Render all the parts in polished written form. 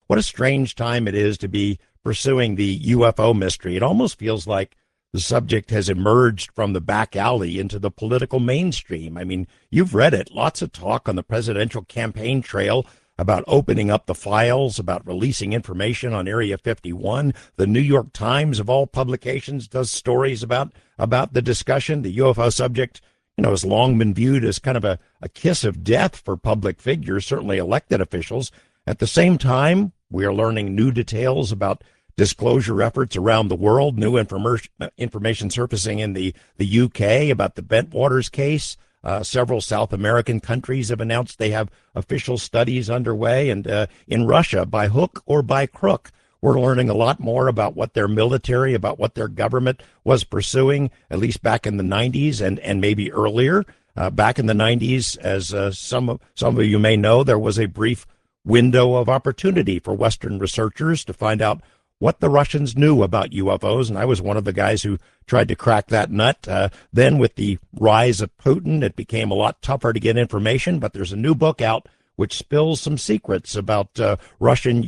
what a strange time it is to be pursuing the UFO mystery. It almost feels like the subject has emerged from the back alley into the political mainstream. I mean, you've read it. Lots of talk on the presidential campaign trail about opening up the files, about releasing information on Area 51. The New York Times, of all publications, does stories about the discussion. The UFO subject, has long been viewed as kind of a kiss of death for public figures, certainly elected officials. At the same time, we are learning new details about disclosure efforts around the world, new information surfacing in the UK about the Bentwaters case. Several South American countries have announced they have official studies underway. And in Russia, by hook or by crook, we're learning a lot more about what their military, about what their government was pursuing, at least back in the 90s and maybe earlier. Back in the 90s, as some of you may know, there was a brief window of opportunity for Western researchers to find out what the Russians knew about UFOs, and I was one of the guys who tried to crack that nut. Then with the rise of Putin, it became a lot tougher to get information, but there's a new book out which spills some secrets about Russian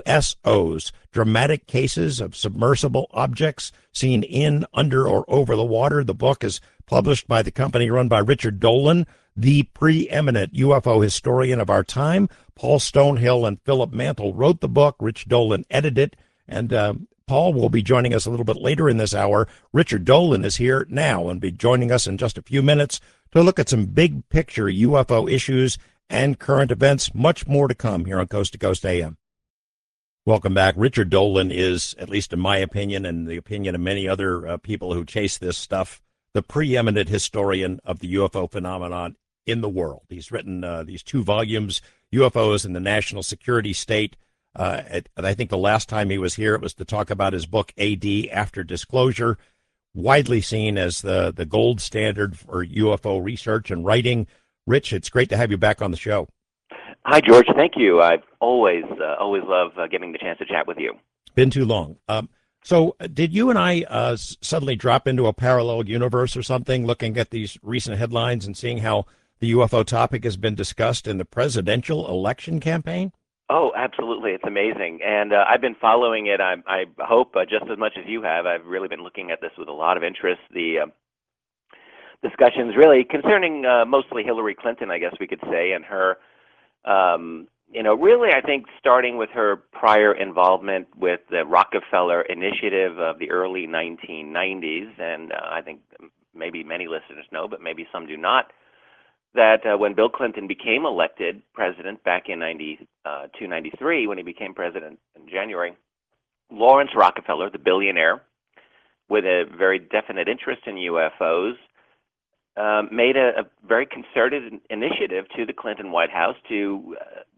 USOs, dramatic cases of submersible objects seen in, under, or over the water. The book is published by the company run by Richard Dolan, the preeminent UFO historian of our time. Paul Stonehill and Philip Mantle wrote the book. Rich Dolan edited it. And Paul will be joining us a little bit later in this hour. Richard Dolan is here now and be joining us in just a few minutes to look at some big picture UFO issues and current events. Much more to come here on Coast to Coast AM. Welcome back. Richard Dolan is, at least in my opinion and the opinion of many other people who chase this stuff, the preeminent historian of the UFO phenomenon in the world. He's written these 2 volumes, UFOs and the National Security State. And I think the last time he was here, it was to talk about his book, AD, After Disclosure, widely seen as the gold standard for UFO research and writing. Rich, it's great to have you back on the show. Hi, George. Thank you. I've always love getting the chance to chat with you. It's been too long. So did you and I suddenly drop into a parallel universe or something, looking at these recent headlines and seeing how the UFO topic has been discussed in the presidential election campaign? Oh, absolutely. It's amazing. And I've been following it, I hope, just as much as you have. I've really been looking at this with a lot of interest. The discussions really concerning mostly Hillary Clinton, I guess we could say, and her, really, I think, starting with her prior involvement with the Rockefeller Initiative of the early 1990s. And I think maybe many listeners know, but maybe some do not, that when Bill Clinton became elected president back in 92, 93, when he became president in January, Lawrence Rockefeller, the billionaire, with a very definite interest in UFOs, made a very concerted initiative to the Clinton White House to,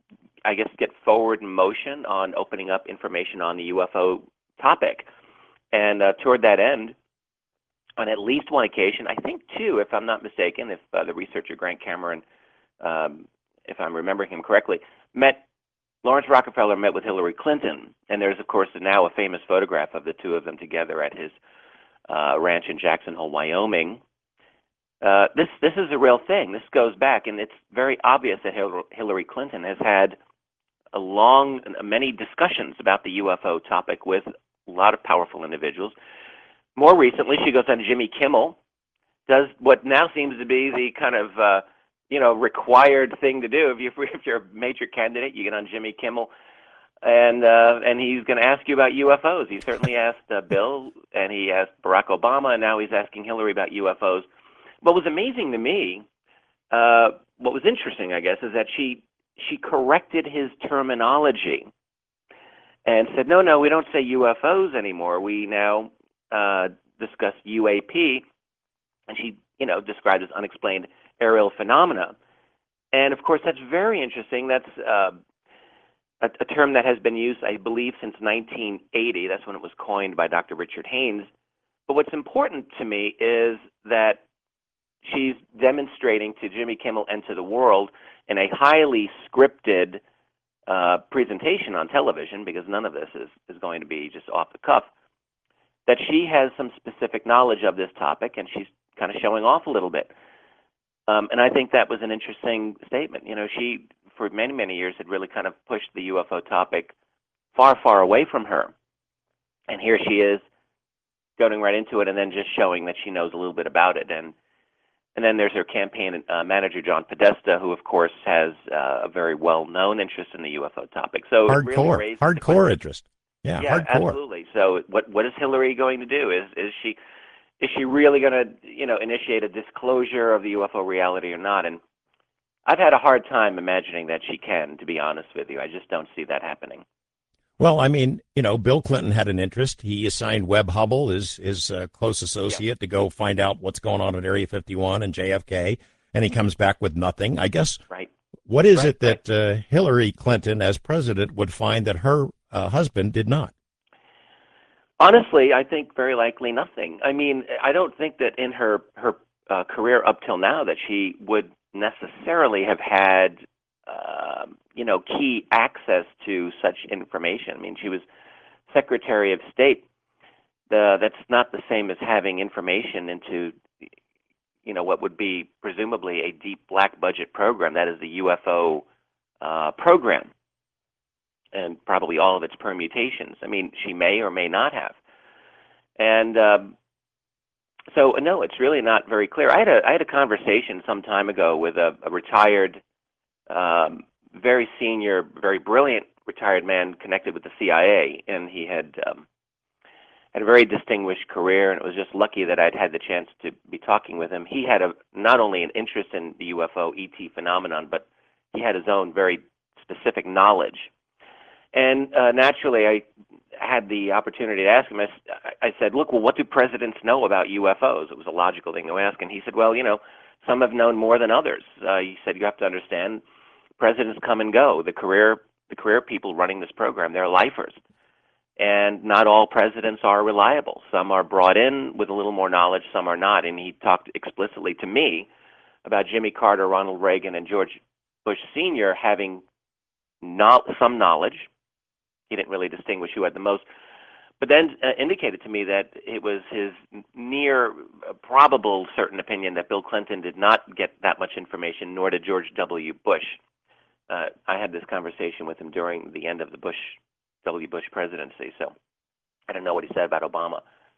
get forward in motion on opening up information on the UFO topic. And toward that end, on at least one occasion, I think 2, if I'm not mistaken, if the researcher Grant Cameron, if I'm remembering him correctly, Lawrence Rockefeller met with Hillary Clinton. And there's, of course, now a famous photograph of the 2 of them together at his ranch in Jackson Hole, Wyoming. This is a real thing. This goes back, and it's very obvious that Hillary Clinton has had many discussions about the UFO topic with a lot of powerful individuals. More recently, she goes on Jimmy Kimmel, does what now seems to be the kind of required thing to do. If you're a major candidate, you get on Jimmy Kimmel, and he's going to ask you about UFOs. He certainly asked Bill, and he asked Barack Obama, and now he's asking Hillary about UFOs. What was amazing to me, what was interesting, I guess, is that she corrected his terminology and said, no, we don't say UFOs anymore. We now discuss UAP, and she, described as unexplained aerial phenomena. And of course, that's very interesting. That's a term that has been used, I believe, since 1980. That's when it was coined by Dr. Richard Haynes. But what's important to me is that she's demonstrating to Jimmy Kimmel and to the world in a highly scripted presentation on television, because none of this is going to be just off the cuff, that she has some specific knowledge of this topic, and she's kind of showing off a little bit. And I think that was an interesting statement. She, for many, many years, had really kind of pushed the UFO topic far, far away from her. And here she is going right into it and then just showing that she knows a little bit about it. And then there's her campaign manager, John Podesta, who, of course, has a very well-known interest in the UFO topic. So it really raises the question. Hardcore interest. Yeah, hardcore. Absolutely. So what is Hillary going to do? Is she really going to initiate a disclosure of the UFO reality or not? And I've had a hard time imagining that she can, to be honest with you. I just don't see that happening. Well, I mean, Bill Clinton had an interest. He assigned Webb Hubbell, his close associate, to go find out what's going on at Area 51 and JFK, and he comes back with nothing. I guess. Right. What is it that Hillary Clinton, as president, would find that her husband did not? Honestly, I think very likely nothing. I mean, I don't think that in her career up till now that she would necessarily have had key access to such information. I mean, she was Secretary of State. That's not the same as having information into, what would be presumably a deep black budget program. That is the UFO program, and probably all of its permutations. I mean, she may or may not have. And so, no, it's really not very clear. I had a conversation some time ago with a retired, very senior, very brilliant retired man connected with the CIA, and he had a very distinguished career, and it was just lucky that I'd had the chance to be talking with him. He had not only an interest in the UFO ET phenomenon, but he had his own very specific knowledge. And naturally, I had the opportunity to ask him. I said, look, well, what do presidents know about UFOs? It was a logical thing to ask. And he said, well, some have known more than others. He said, you have to understand, presidents come and go. The career people running this program, they're lifers. And not all presidents are reliable. Some are brought in with a little more knowledge, some are not. And he talked explicitly to me about Jimmy Carter, Ronald Reagan, and George Bush Sr. having some knowledge. He didn't really distinguish who had the most, but then indicated to me that it was his near probable certain opinion that Bill Clinton did not get that much information, nor did George W. Bush. I had this conversation with him during the end of the W. Bush presidency, so I don't know what he said about Obama.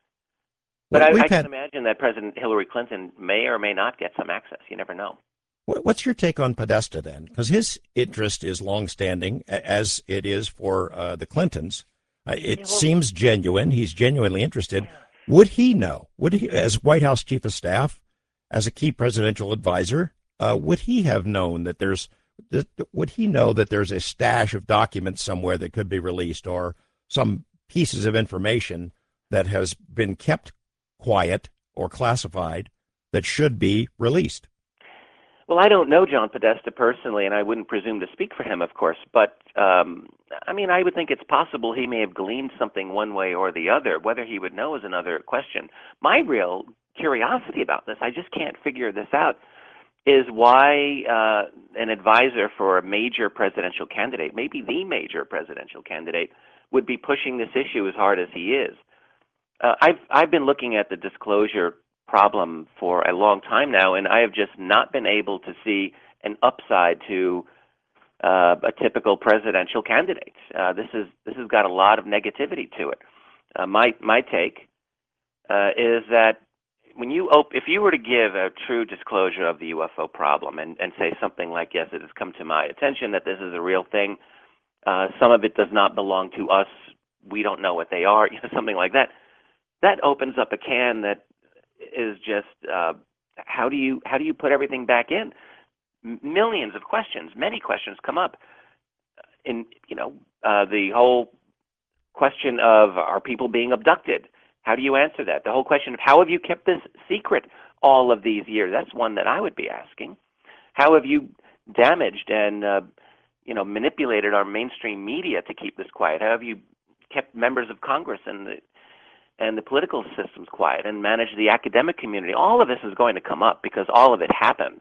But I can imagine that President Hillary Clinton may or may not get some access. You never know. What's your take on Podesta then? Because his interest is longstanding, as it is for the Clintons. It seems genuine. He's genuinely interested. Would he know? As White House Chief of Staff, as a key presidential advisor, would he have known that would he know that there's a stash of documents somewhere that could be released, or some pieces of information that has been kept quiet or classified that should be released? Well, I don't know John Podesta personally, and I wouldn't presume to speak for him, of course. But, I would think it's possible he may have gleaned something one way or the other. Whether he would know is another question. My real curiosity about this, I just can't figure this out, is why an advisor for a major presidential candidate, maybe the major presidential candidate, would be pushing this issue as hard as he is. I've been looking at the disclosure problem for a long time now, and I have just not been able to see an upside to a typical presidential candidate. This has got a lot of negativity to it. My take is that if you were to give a true disclosure of the UFO problem and say something like, yes, it has come to my attention that this is a real thing, some of it does not belong to us, we don't know what they are, something like that, that opens up a can that is just how do you put everything back in? Millions of questions, many questions come up. In the whole question of, are people being abducted? How do you answer that? The whole question of, how have you kept this secret all of these years? That's one that I would be asking. How have you damaged and manipulated our mainstream media to keep this quiet? How have you kept members of Congress and the political systems quiet and managed the academic community? All of this is going to come up because all of it happened.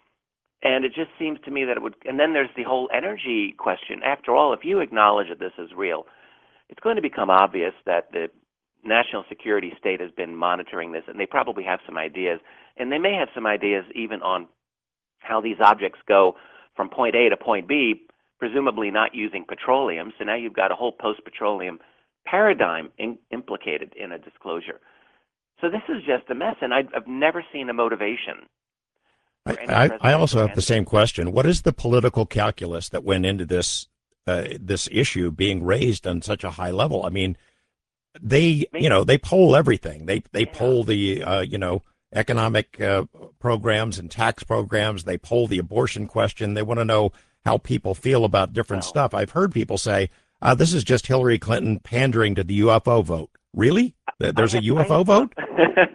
And it just seems to me that it would, and then there's the whole energy question. After all, if you acknowledge that this is real, it's going to become obvious that the national security state has been monitoring this, and they probably have some ideas, and they may have some ideas even on how these objects go from point A to point B presumably not using petroleum. So now you've got a whole post-petroleum paradigm implicated in a disclosure. So this is just a mess, and I've never seen a motivation for any I presidential also have the candidate. same question. What is the political calculus that went into this issue being raised on such a high level? I mean, they poll everything. They Yeah. poll the economic programs and tax programs. They poll the abortion question. They want to know how people feel about different Well, stuff. I've heard people say this is just Hillary Clinton pandering to the UFO vote. Really? There's a I UFO have thought. vote?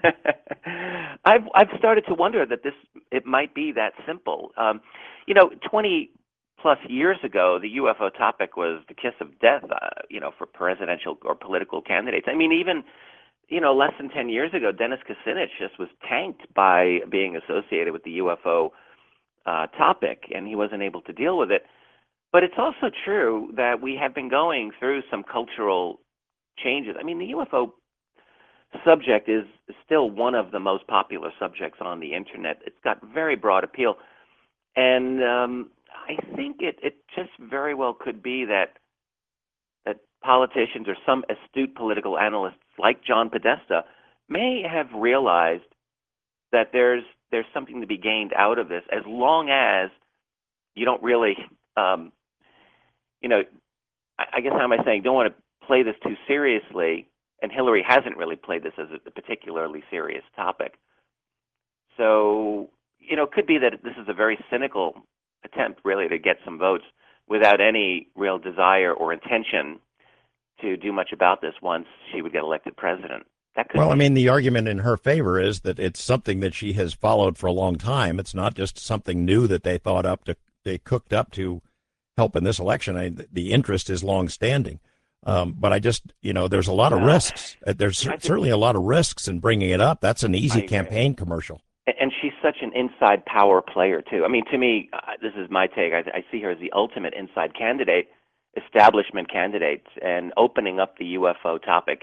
I've started to wonder that it might be that simple. 20 plus years ago, the UFO topic was the kiss of death. For presidential or political candidates. I mean, even less than 10 years ago, Dennis Kucinich just was tanked by being associated with the UFO topic, and he wasn't able to deal with it. But it's also true that we have been going through some cultural changes. I mean, the UFO subject is still one of the most popular subjects on the internet. It's got very broad appeal, and I think it just very well could be that politicians or some astute political analysts like John Podesta may have realized that there's something to be gained out of this, as long as you don't really, I guess how am I saying, don't want to play this too seriously, and Hillary hasn't really played this as a particularly serious topic. So, it could be that this is a very cynical attempt really to get some votes without any real desire or intention to do much about this once she would get elected president. That could Well, I be. mean, the argument in her favor is that it's something that she has followed for a long time. It's not just something new that they cooked up to help in this election. The interest is longstanding. But I just, there's a lot of Well, risks. There's I just certainly a lot of risks in bringing it up. That's an I easy agree. campaign commercial. And she's such an inside power player too. I mean, to me, this is my take. I see her as the ultimate inside candidate, establishment candidate, and opening up the UFO topic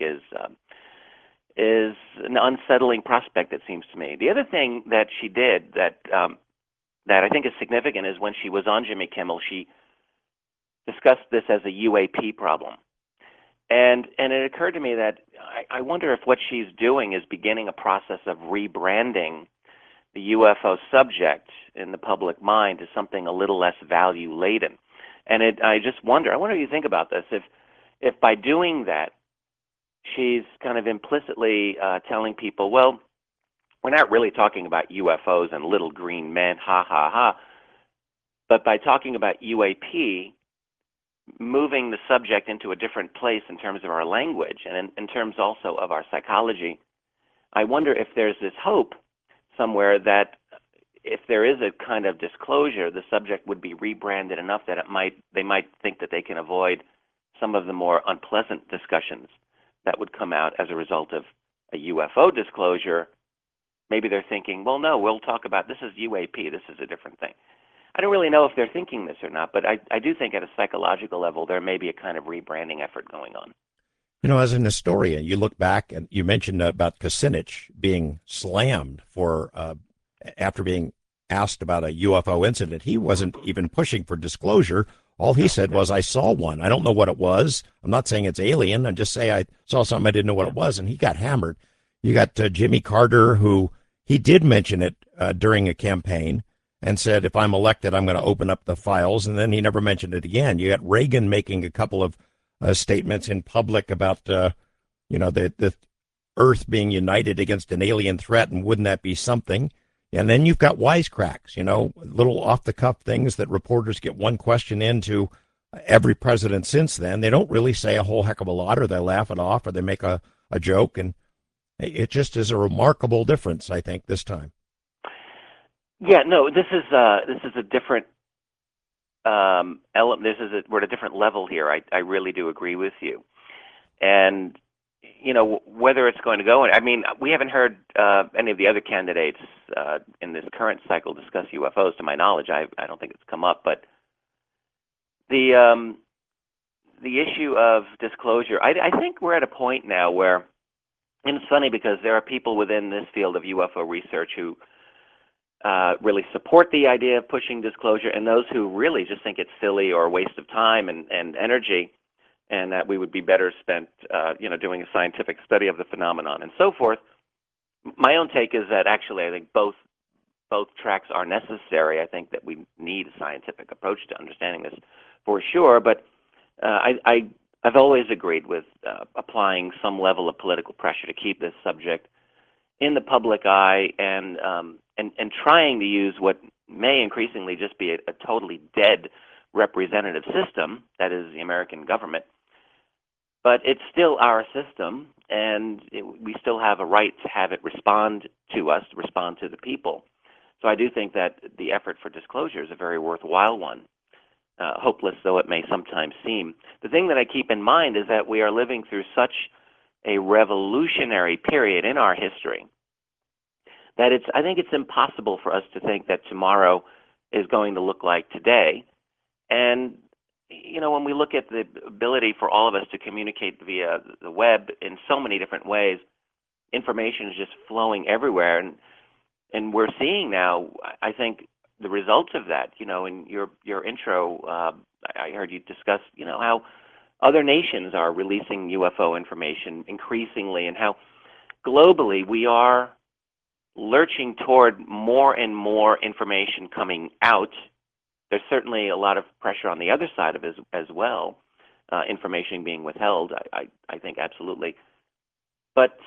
is an unsettling prospect. It seems to me. The other thing that she did that I think is significant is when she was on Jimmy Kimmel, she discussed this as a UAP problem. And it occurred to me that I wonder if what she's doing is beginning a process of rebranding the UFO subject in the public mind to something a little less value laden. And I just wonder. I wonder what you think about this. If by doing that, she's kind of implicitly telling people, well, we're not really talking about UFOs and little green men, ha ha ha. But by talking about UAP, moving the subject into a different place in terms of our language and in terms also of our psychology, I wonder if there's this hope somewhere that if there is a kind of disclosure, the subject would be rebranded enough that they might think that they can avoid some of the more unpleasant discussions that would come out as a result of a UFO disclosure. Maybe they're thinking, well, no, we'll talk about this is UAP, this is a different thing. I don't really know if they're thinking this or not, but I do think at a psychological level there may be a kind of rebranding effort going on. As an historian, you look back and you mentioned about Kucinich being slammed for after being asked about a UFO incident. He wasn't even pushing for disclosure. All he said was, I saw one. I don't know what it was. I'm not saying it's alien. I'm just saying I saw something I didn't know what it was, and he got hammered. You got Jimmy Carter, who he did mention it during a campaign and said, if I'm elected, I'm going to open up the files, and then he never mentioned it again. You got Reagan making a couple of statements in public about, the Earth being united against an alien threat, and wouldn't that be something? And then you've got wisecracks, little off-the-cuff things that reporters get one question into every president since then. They don't really say a whole heck of a lot, or they laugh it off, or they make a joke, and it just is a remarkable difference, I think, this time. Yeah, no, this is a different element. We're at a different level here. I really do agree with you, and whether it's going to go. I mean, we haven't heard any of the other candidates in this current cycle discuss UFOs. To my knowledge, I don't think it's come up. But the issue of disclosure, I think we're at a point now where, and it's funny because there are people within this field of UFO research who really support the idea of pushing disclosure, and those who really just think it's silly or a waste of time and energy, and that we would be better spent, doing a scientific study of the phenomenon and so forth. My own take is that actually I think both tracks are necessary. I think that we need a scientific approach to understanding this for sure, but I've always agreed with applying some level of political pressure to keep this subject in the public eye, and trying to use what may increasingly just be a totally dead representative system, that is the American government. But it's still our system, and we still have a right to have it respond to us, respond to the people. So I do think that the effort for disclosure is a very worthwhile one, hopeless though it may sometimes seem. The thing that I keep in mind is that we are living through such a revolutionary period in our history that I think it's impossible for us to think that tomorrow is going to look like today. And when we look at the ability for all of us to communicate via the web in so many different ways, information is just flowing everywhere, and we're seeing now, I think, the results of that. In your intro, I heard you discuss, how other nations are releasing UFO information increasingly, and how globally we are lurching toward more and more information coming out. There's certainly a lot of pressure on the other side of it as well, information being withheld, I think absolutely. But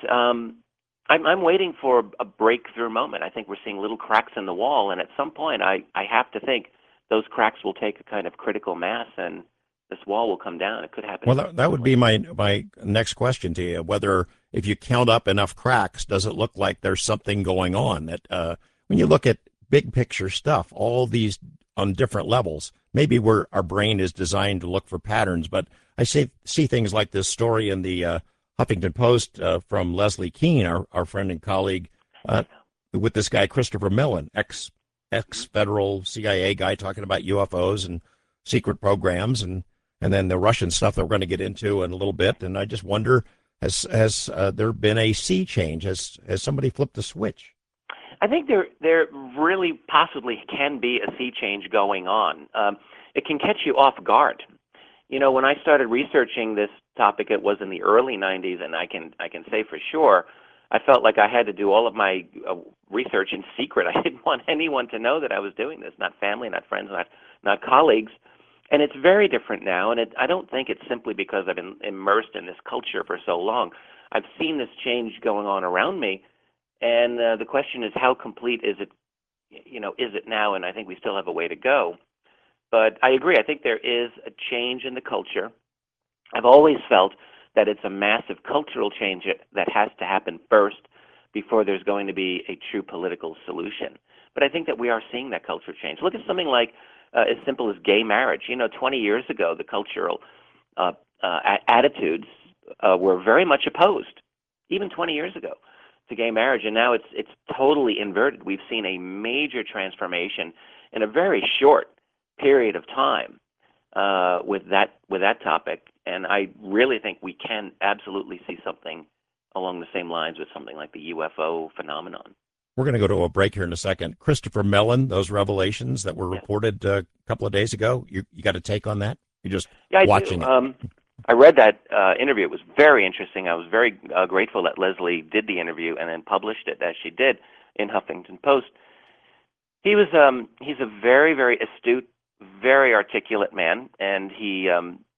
I'm waiting for a breakthrough moment. I think we're seeing little cracks in the wall, and at some point I have to think those cracks will take a kind of critical mass, and this wall will come down. It could happen. Well, that would be my next question to you, whether if you count up enough cracks, does it look like there's something going on? That when you look at big picture stuff, all these on different levels, maybe our brain is designed to look for patterns, but I see things like this story in the Huffington Post from Leslie Kean, our friend and colleague, with this guy, Christopher Mellon, ex-federal CIA guy, talking about UFOs and secret programs, and then the Russian stuff that we're going to get into in a little bit. And I just wonder, has there been a sea change? Has somebody flipped the switch? I think there really possibly can be a sea change going on. It can catch you off guard. When I started researching this topic, it was in the early 90s, and I can say for sure, I felt like I had to do all of my research in secret. I didn't want anyone to know that I was doing this, not family, not friends, not colleagues. And it's very different now, and I don't think it's simply because I've been immersed in this culture for so long. I've seen this change going on around me, and the question is, how complete is it? Is it now? And I think we still have a way to go. But I agree. I think there is a change in the culture. I've always felt that it's a massive cultural change that has to happen first before there's going to be a true political solution. But I think that we are seeing that culture change. Look at something like as simple as gay marriage. 20 years ago, the cultural attitudes were very much opposed, even 20 years ago, to gay marriage, and now it's totally inverted. We've seen a major transformation in a very short period of time with that topic, and I really think we can absolutely see something along the same lines with something like the UFO phenomenon. We're going to go to a break here in a second. Christopher Mellon, those revelations that were reported a couple of days ago, you got a take on that? You're just watching it. I read that interview. It was very interesting. I was very grateful that Leslie did the interview and then published it as she did in Huffington Post. He's a very, very astute, very articulate man, and he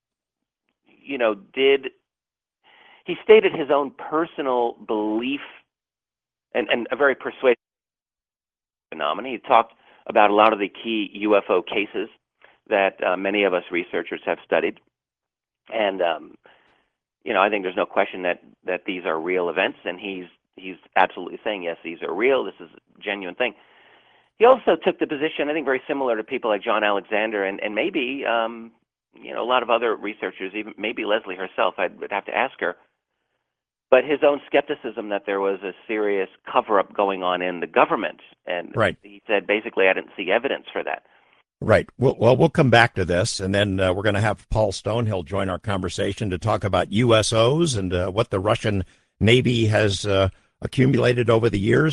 stated his own personal belief and a very persuasive phenomenon. He talked about a lot of the key UFO cases that many of us researchers have studied. And I think there's no question that these are real events, and he's absolutely saying, yes, these are real, this is a genuine thing. He also took the position, I think, very similar to people like John Alexander and maybe a lot of other researchers, even maybe Leslie herself. I would have to ask her. But his own skepticism that there was a serious cover-up going on in the government. And right. He said, basically, I didn't see evidence for that. Right. Well, we'll come back to this, and then we're going to have Paul Stonehill join our conversation to talk about USOs and what the Russian Navy has accumulated over the years.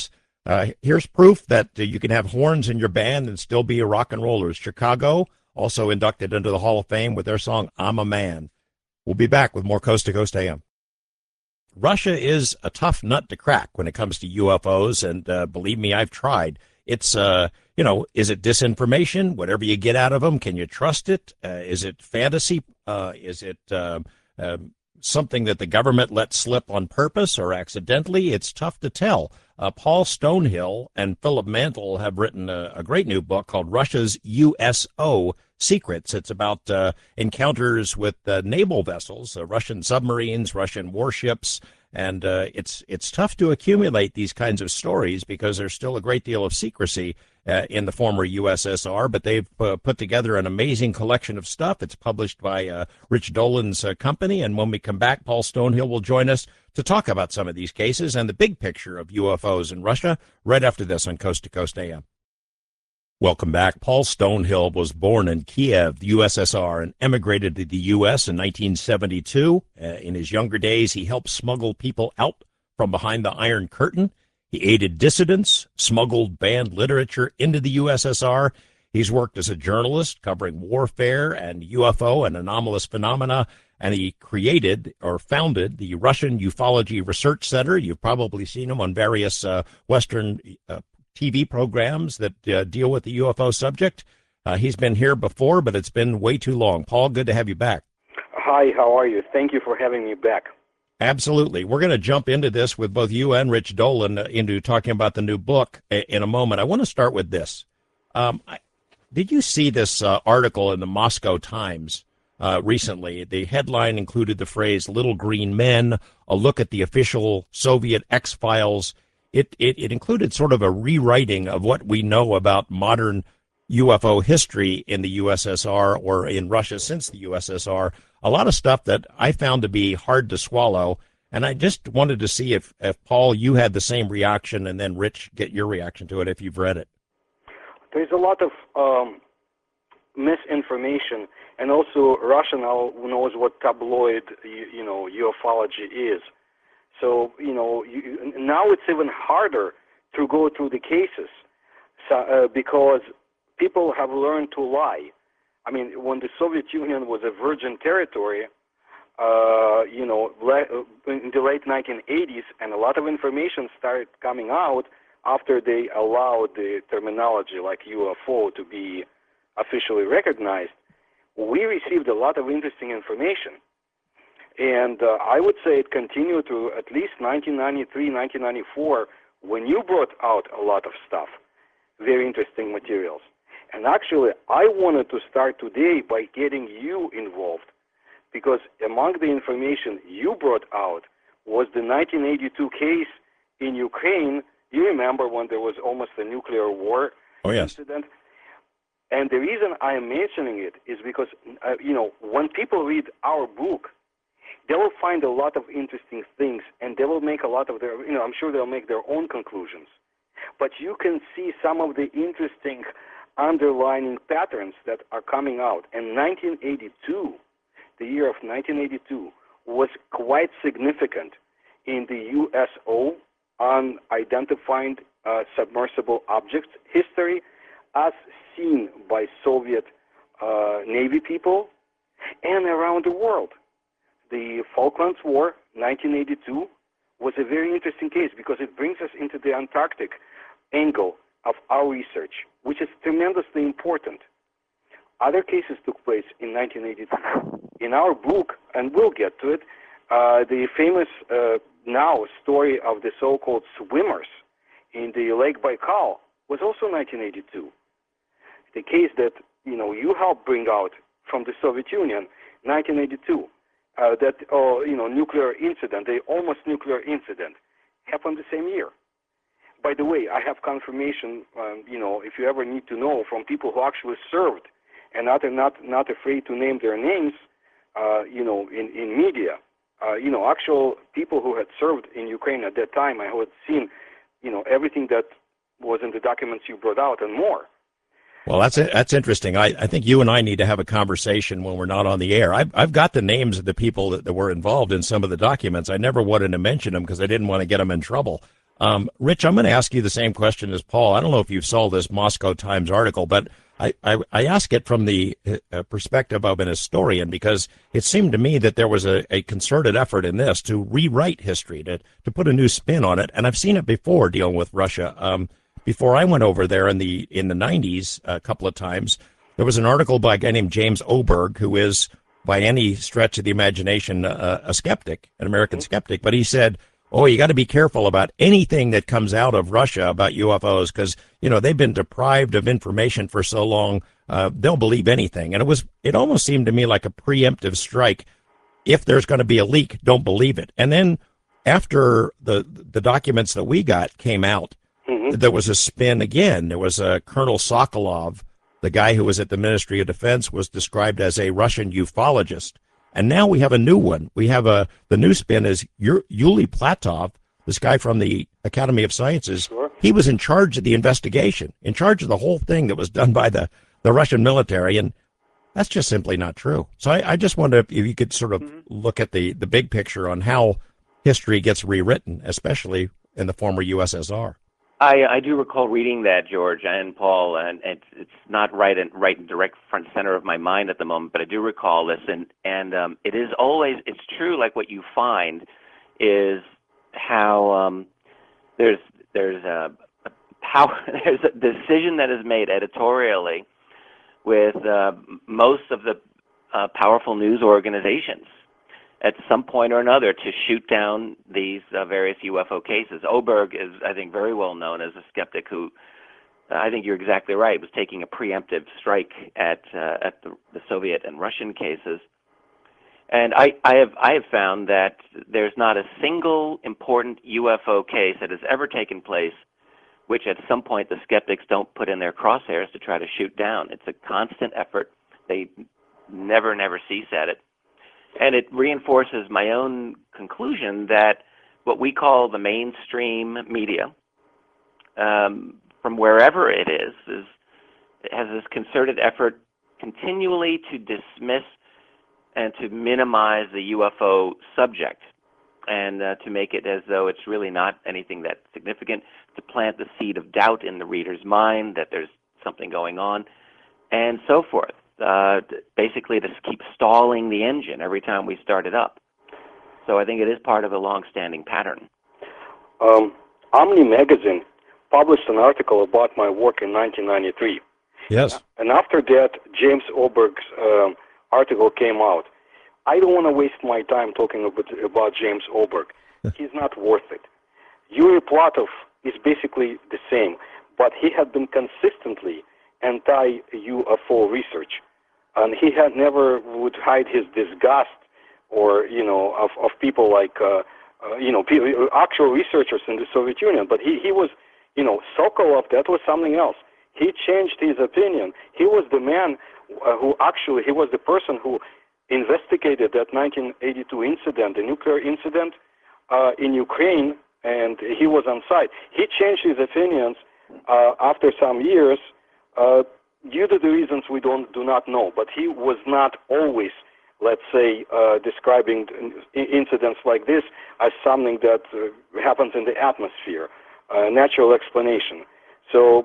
Here's proof that you can have horns in your band and still be a rock and roller. Chicago also inducted into the Hall of Fame with their song "I'm a Man." We'll be back with more Coast to Coast AM. Russia is a tough nut to crack when it comes to UFOs, and believe me, I've tried. It's, is it disinformation? Whatever you get out of them, can you trust it? Is it fantasy? Is it something that the government let slip on purpose or accidentally? It's tough to tell. Paul Stonehill and Philip Mantle have written a great new book called Russia's USO Secrets. It's about encounters with naval vessels, Russian submarines, Russian warships, and it's tough to accumulate these kinds of stories because there's still a great deal of secrecy in the former USSR, but they've put together an amazing collection of stuff. It's published by Rich Dolan's company, and when we come back, Paul Stonehill will join us to talk about some of these cases and the big picture of UFOs in Russia right after this on Coast to Coast AM. Welcome back. Paul Stonehill was born in Kiev, the USSR, and emigrated to the U.S. in 1972. In his younger days, he helped smuggle people out from behind the Iron Curtain. He aided dissidents, smuggled banned literature into the USSR. He's worked as a journalist covering warfare and UFO and anomalous phenomena, and he created or founded the Russian Ufology Research Center. You've probably seen him on various Western TV programs that deal with the UFO subject. He's been here before, but it's been way too long. Paul, good to have you back. Hi, how are you? Thank you for having me back. Absolutely. We're going to jump into this with both you and Rich Dolan into talking about the new book in a moment. I want to start with this. Did you see this article in the Moscow Times recently? The headline included the phrase "Little Green Men," a look at the official Soviet X-Files. It included sort of a rewriting of what we know about modern UFO history in the USSR or in Russia since the USSR. A lot of stuff that I found to be hard to swallow. And I just wanted to see if Paul, you had the same reaction, and then Rich, get your reaction to it if you've read it. There's a lot of misinformation, and also Russia now knows what tabloid, ufology is. So, now it's even harder to go through the cases because people have learned to lie. I mean, when the Soviet Union was a virgin territory, in the late 1980s, and a lot of information started coming out after they allowed the terminology like UFO to be officially recognized, we received a lot of interesting information. And I would say it continued to at least 1993, 1994, when you brought out a lot of stuff, very interesting materials. And actually, I wanted to start today by getting you involved, because among the information you brought out was the 1982 case in Ukraine. You remember when there was almost a nuclear war incident? And the reason I am mentioning it is because, when people read our book, they will find a lot of interesting things, and they will make a lot of their, I'm sure they'll make their own conclusions. But you can see some of the interesting underlying patterns that are coming out. And 1982, the year of 1982, was quite significant in the USO, unidentified submersible objects history, as seen by Soviet Navy people and around the world. The Falklands War, 1982, was a very interesting case because it brings us into the Antarctic angle of our research, which is tremendously important. Other cases took place in 1982. In our book, and we'll get to it, the famous now story of the so-called swimmers in the Lake Baikal was also 1982. The case that you helped bring out from the Soviet Union, 1982, nuclear incident, the almost nuclear incident, happened the same year. By the way, I have confirmation, if you ever need to know, from people who actually served and not afraid to name their names, in media. Actual people who had served in Ukraine at that time and who had seen, everything that was in the documents you brought out and more. Well, that's interesting. I think you and I need to have a conversation when we're not on the air. I've got the names of the people that were involved in some of the documents. I never wanted to mention them because I didn't want to get them in trouble. Rich, I'm going to ask you the same question as Paul. I don't know if you saw this Moscow Times article, but I ask it from the perspective of an historian because it seemed to me that there was a concerted effort in this to rewrite history, to put a new spin on it. And I've seen it before dealing with Russia. Before I went over there in the 90s a couple of times, there was an article by a guy named James Oberg, who is by any stretch of the imagination a skeptic, an American skeptic, but he said, oh, you got to be careful about anything that comes out of Russia about UFOs because, you know, they've been deprived of information for so long, they'll believe anything. And it almost seemed to me like a preemptive strike. If there's going to be a leak, don't believe it. And then after the documents that we got came out, there was a spin again. There was a Colonel Sokolov, the guy who was at the Ministry of Defense, was described as a Russian ufologist. And now we have a new one. We have the new spin is Yuli Platov, this guy from the Academy of Sciences. Sure. He was in charge of the investigation, in charge of the whole thing that was done by the Russian military. And that's just simply not true. So I just wonder if you could sort of look at the big picture on how history gets rewritten, especially in the former USSR. I do recall reading that, George and Paul, and it's not right in direct front center of my mind at the moment, but I do recall this, and it is always, it's true, like what you find is how there's a decision that is made editorially with most of the powerful news organizations at some point or another to shoot down these various UFO cases. Oberg is, I think, very well known as a skeptic who, I think you're exactly right, was taking a preemptive strike at the Soviet and Russian cases. And I have found that there's not a single important UFO case that has ever taken place which at some point the skeptics don't put in their crosshairs to try to shoot down. It's a constant effort. They never cease at it. And it reinforces my own conclusion that what we call the mainstream media, from wherever it has this concerted effort continually to dismiss and to minimize the UFO subject and to make it as though it's really not anything that's significant, to plant the seed of doubt in the reader's mind that there's something going on, and so forth. Basically to keep stalling the engine every time we start it up. So I think it is part of a long-standing pattern. Omni magazine published an article about my work in 1993. Yes. And after that, James Oberg's article came out. I don't want to waste my time talking about James Oberg. He's not worth it. Yuri Platov is basically the same, but he had been consistently anti-UFO research. And he had never would hide his disgust or, of people like, actual researchers in the Soviet Union. But he was, Sokolov, that was something else. He changed his opinion. He was the man he was the person who investigated that 1982 incident, the nuclear incident in Ukraine, and he was on site. He changed his opinions after some years due to the reasons we do not know, but he was not always, let's say, describing incidents like this as something that happens in the atmosphere, natural explanation. So,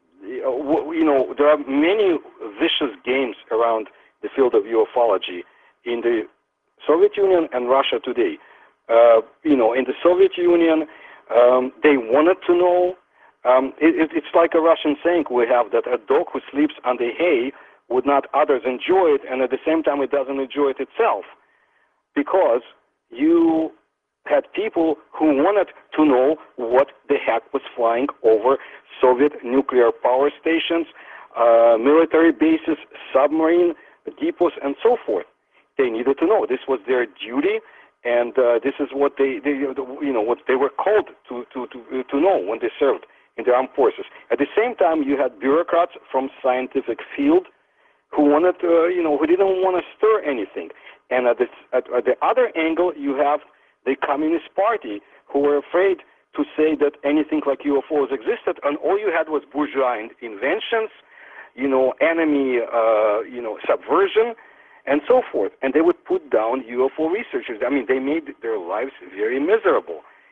there are many vicious games around the field of ufology in the Soviet Union and Russia today. In the Soviet Union, they wanted to know. It's like a Russian saying we have, that a dog who sleeps on the hay would not others enjoy it, and at the same time it doesn't enjoy it itself, because you had people who wanted to know what the heck was flying over Soviet nuclear power stations, military bases, submarine depots, and so forth. They needed to know. This was their duty, and this is what what they were called to know when they served in the armed forces. At the same time, you had bureaucrats from scientific field who wanted, who didn't want to stir anything. And at the other angle, you have the Communist Party, who were afraid to say that anything like UFOs existed, and all you had was bourgeois inventions, enemy, subversion, and so forth. And they would put down UFO researchers. I mean, they made their lives very miserable.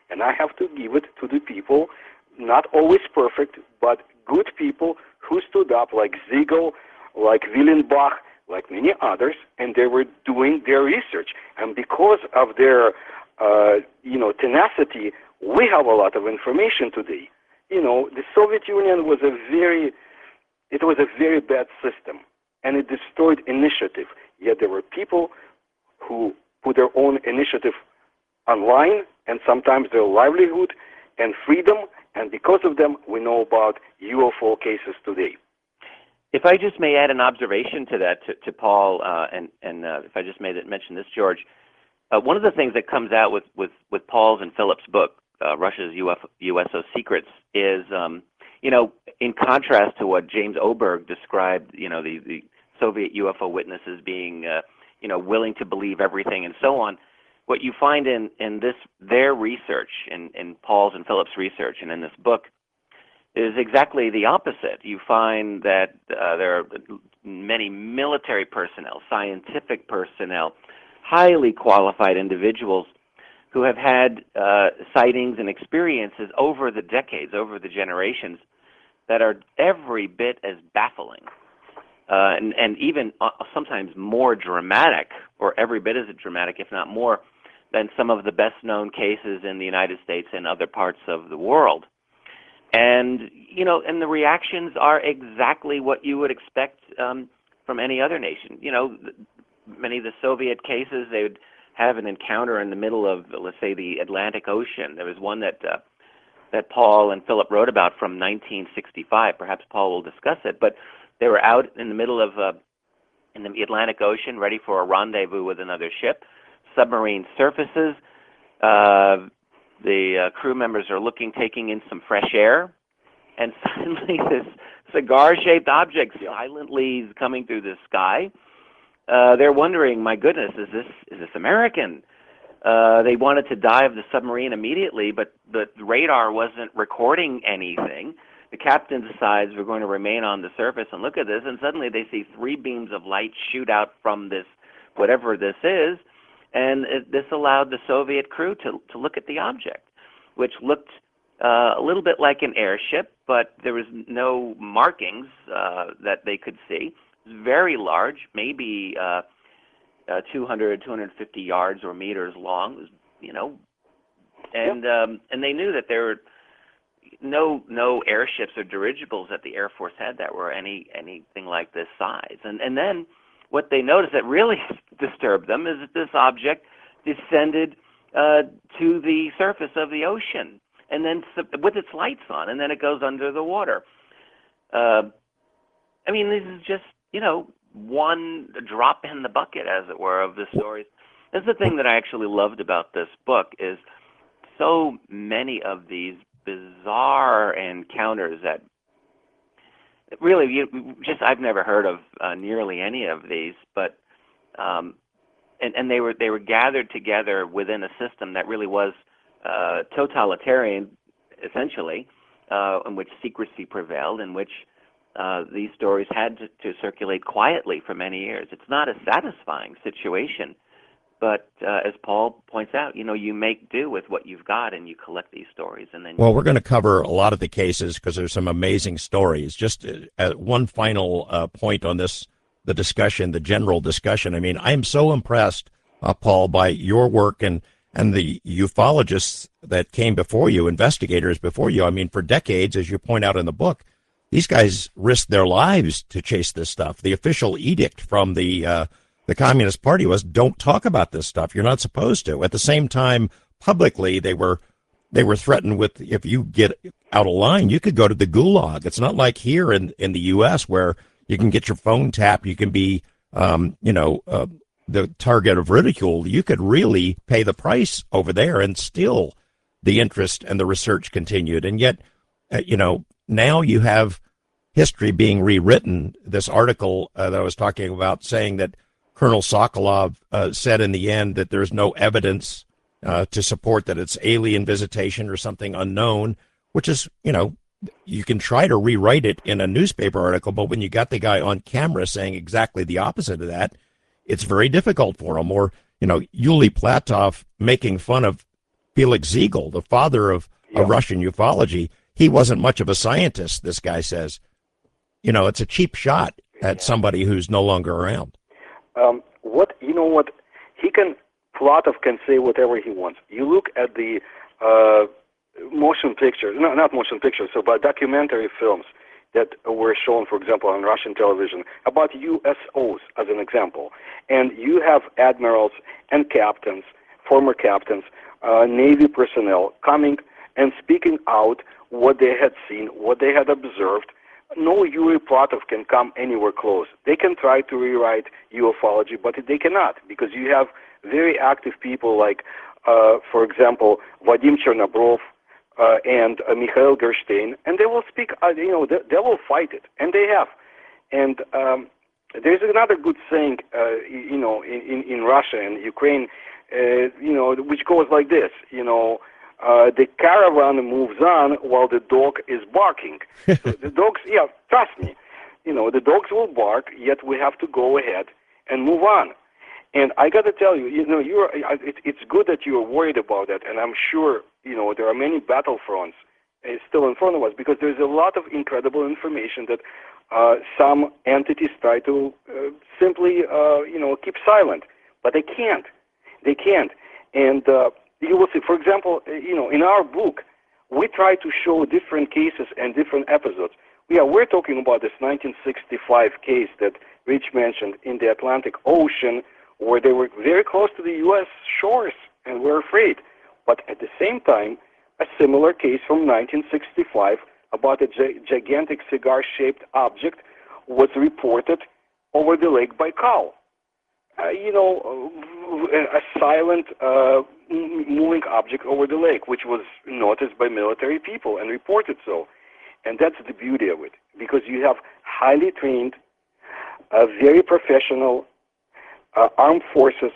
And I have to give it to the people, not always perfect, but good people who stood up, like Siegel, like Willenbach, like many others, and they were doing their research. And because of their, tenacity, we have a lot of information today. The Soviet Union was a very bad system, and it destroyed initiative. Yet there were people who put their own initiative online, and sometimes their livelihood and freedom, and because of them, we know about UFO cases today. If I just may add an observation to that, to Paul, and if I just may mention this, George, one of the things that comes out with Paul's and Philip's book, Russia's USO Secrets, is, in contrast to what James Oberg described, the Soviet UFO witnesses being, willing to believe everything and so on, what you find in their research, in Paul's and Philip's research, and in this book, is exactly the opposite. You find that there are many military personnel, scientific personnel, highly qualified individuals who have had sightings and experiences over the decades, over the generations, that are every bit as baffling and even sometimes more dramatic, or every bit as dramatic, if not more, than some of the best-known cases in the United States and other parts of the world. And, and the reactions are exactly what you would expect from any other nation. Many of the Soviet cases, they would have an encounter in the middle of, let's say, the Atlantic Ocean. There was one that Paul and Philip wrote about from 1965. Perhaps Paul will discuss it. But they were out in the middle of in the Atlantic Ocean, ready for a rendezvous with another ship. Submarine surfaces. The crew members are taking in some fresh air, and suddenly this cigar-shaped object silently is coming through the sky. They're wondering, my goodness, is this American? They wanted to dive the submarine immediately, but the radar wasn't recording anything. The captain decides we're going to remain on the surface and look at this, and suddenly they see 3 beams of light shoot out from this, whatever this is, and this allowed the Soviet crew to look at the object, which looked a little bit like an airship, but there was no markings that they could see. It was very large, maybe 200, 250 yards or meters long, and they knew that there were no airships or dirigibles that the Air Force had that were anything like this size. And then what they noticed that really disturbed them is that this object descended to the surface of the ocean, and then with its lights on, and then it goes under the water. This is just, one drop in the bucket, as it were, of the stories. That's the thing that I actually loved about this book, is so many of these bizarre encounters that really I've never heard of nearly any of these, but and they were gathered together within a system that really was totalitarian, essentially, in which secrecy prevailed, in which these stories had to circulate quietly for many years. It's not a satisfying situation, but as Paul points out, you make do with what you've got, and you collect these stories. And then we're going to cover a lot of the cases because there's some amazing stories. Just one final point on this, the discussion, the general discussion. I am so impressed, Paul, by your work and the ufologists that came before you, investigators before you. For decades, as you point out in the book, these guys risked their lives to chase this stuff. The official edict from the Communist Party was, don't talk about this stuff. You're not supposed to. At the same time, publicly, they were threatened with, if you get out of line, you could go to the gulag. It's not like here in the U.S. where you can get your phone tapped. You can be, the target of ridicule. You could really pay the price over there, and still the interest and the research continued. And yet, now you have history being rewritten. This article that I was talking about, saying that Colonel Sokolov said in the end that there's no evidence to support that it's alien visitation or something unknown, which is, you can try to rewrite it in a newspaper article, but when you got the guy on camera saying exactly the opposite of that, it's very difficult for him. Or, Yuli Platov making fun of Felix Ziegel, the father of Russian ufology. He wasn't much of a scientist, this guy says. It's a cheap shot at somebody who's no longer around. What Platov can say whatever he wants. You look at the motion pictures, not motion pictures, but documentary films that were shown, for example, on Russian television about USOs, as an example. And you have admirals and captains, former captains, Navy personnel coming and speaking out what they had seen, what they had observed. No Yuri Platov can come anywhere close. They can try to rewrite ufology, but they cannot, because you have very active people like, for example, Vadim Chernobrov and Mikhail Gerstein, and they will speak, they will fight it, and they have. And there's another good saying, in Russia and Ukraine, which goes like this, the caravan moves on while the dog is barking. So the dogs, trust me, the dogs will bark, yet we have to go ahead and move on. And I got to tell you, it's good that you are worried about that, and I'm sure, there are many battlefronts still in front of us, because there's a lot of incredible information that some entities try to simply, keep silent, but they can't. They can't. And you will see, for example, in our book, we try to show different cases and different episodes. We're talking about this 1965 case that Rich mentioned in the Atlantic Ocean, where they were very close to the U.S. shores and were afraid. But at the same time, a similar case from 1965 about a gigantic cigar-shaped object was reported over the Lake Baikal. A silent moving object over the lake, which was noticed by military people and reported so. And that's the beauty of it, because you have highly trained, very professional armed forces,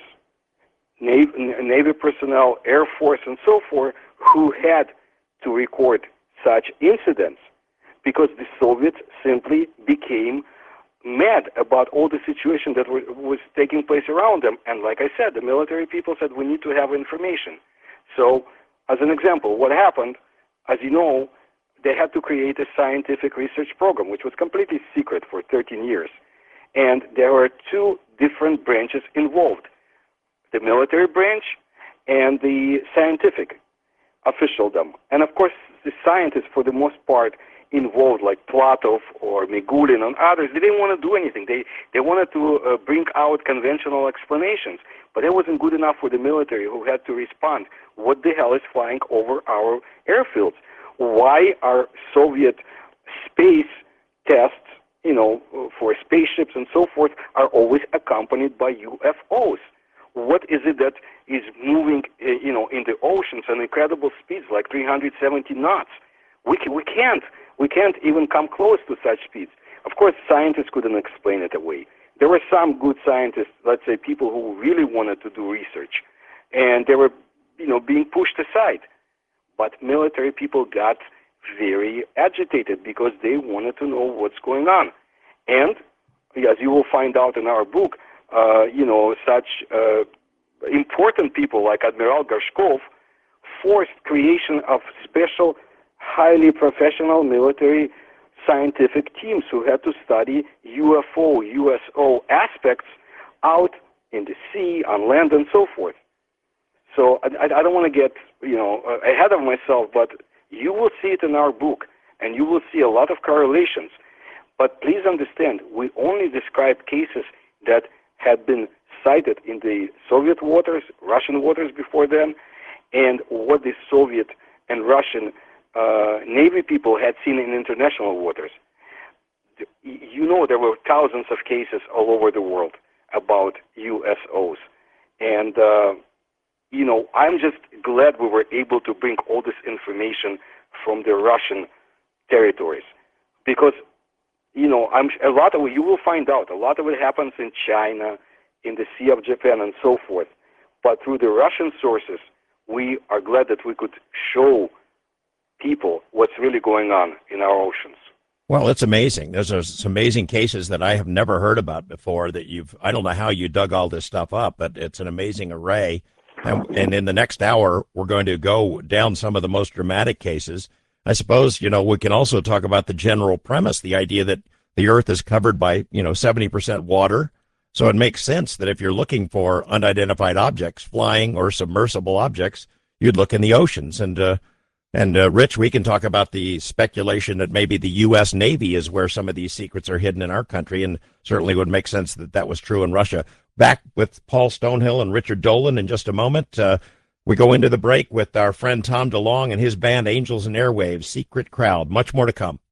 Navy personnel, Air Force, and so forth, who had to record such incidents, because the Soviets simply became mad about all the situation that was taking place around them. And like I said, the military people said, we need to have information. So, as an example, what happened, as you know, they had to create a scientific research program, which was completely secret for 13 years. And there were two different branches involved, the military branch and the scientific officialdom. And of course, the scientists, for the most part, involved, like Platov or Migulin and others, they didn't want to do anything. They wanted to bring out conventional explanations, but it wasn't good enough for the military, who had to respond. What the hell is flying over our airfields? Why are Soviet space tests, for spaceships and so forth, are always accompanied by UFOs? What is it that is moving, in the oceans at incredible speeds, like 370 knots? We can't even come close to such speeds. Of course, scientists couldn't explain it away. There were some good scientists, let's say people who really wanted to do research, and they were, being pushed aside. But military people got very agitated because they wanted to know what's going on. And as you will find out in our book, such important people like Admiral Gorshkov forced creation of special, highly professional military scientific teams who had to study UFO, USO aspects out in the sea, on land, and so forth. So I don't want to get, ahead of myself, but you will see it in our book, and you will see a lot of correlations. But please understand, we only describe cases that had been cited in the Soviet waters, Russian waters before them, and what the Soviet and Russian Navy people had seen in international waters. There were thousands of cases all over the world about USOs. And, I'm just glad we were able to bring all this information from the Russian territories. Because, you will find out, a lot of it happens in China, in the Sea of Japan, and so forth. But through the Russian sources, we are glad that we could show people what's really going on in our oceans. Well, it's amazing. There's some amazing cases that I have never heard about before that I don't know how you dug all this stuff up, but it's an amazing array. And in the next hour, we're going to go down some of the most dramatic cases. I suppose, we can also talk about the general premise, the idea that the Earth is covered by, 70% water. So it makes sense that if you're looking for unidentified objects, flying or submersible objects, you'd look in the oceans. And Rich, we can talk about the speculation that maybe the U.S. Navy is where some of these secrets are hidden in our country, and certainly would make sense that that was true in Russia. Back with Paul Stonehill and Richard Dolan in just a moment. We go into the break with our friend Tom DeLonge and his band Angels and Airwaves, Secret Crowd. Much more to come.